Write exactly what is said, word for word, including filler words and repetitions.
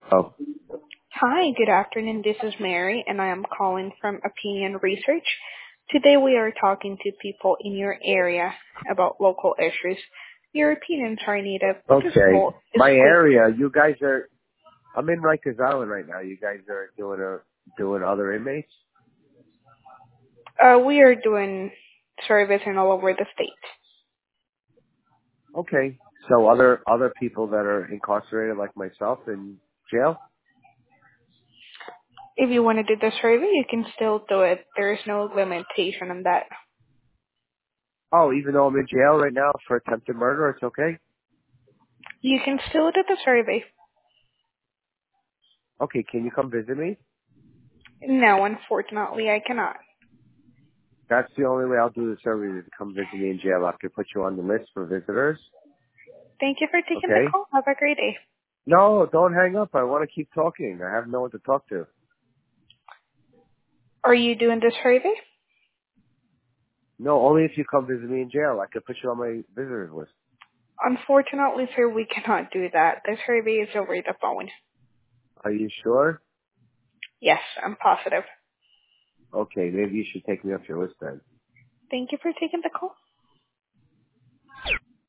Oh, Hi, good afternoon. This is Mary, and I am calling from Opinion Research. Today we are talking to people in your area about local issues. Your opinions are needed, but this okay. call is My quick. area, you guys are. I'm in Rikers Island right now. You guys are doing a doing other inmates. Uh, we are doing servicing all over the state. Okay. So other other people that are incarcerated like myself in jail. If you want to do the survey, you can still do it. There is no limitation on that. Oh, even though I'm in jail right now for attempted murder, it's okay. You can still do the survey. Okay. Can you come visit me? No, unfortunately, I cannot. That's the only way I'll do the survey is to come visit me in jail. I could put you on the list for visitors. Thank you for taking the Okay. call. Have a great day. No, don't hang up. I want to keep talking. I have no one to talk to. Are you doing the survey? No, only if you come visit me in jail. I could put you on my visitors list. Unfortunately, sir, we cannot do that. The survey is over the phone. Are you sure? Yes, I'm positive. Okay, maybe you should take me off your list then. Thank you for taking the call.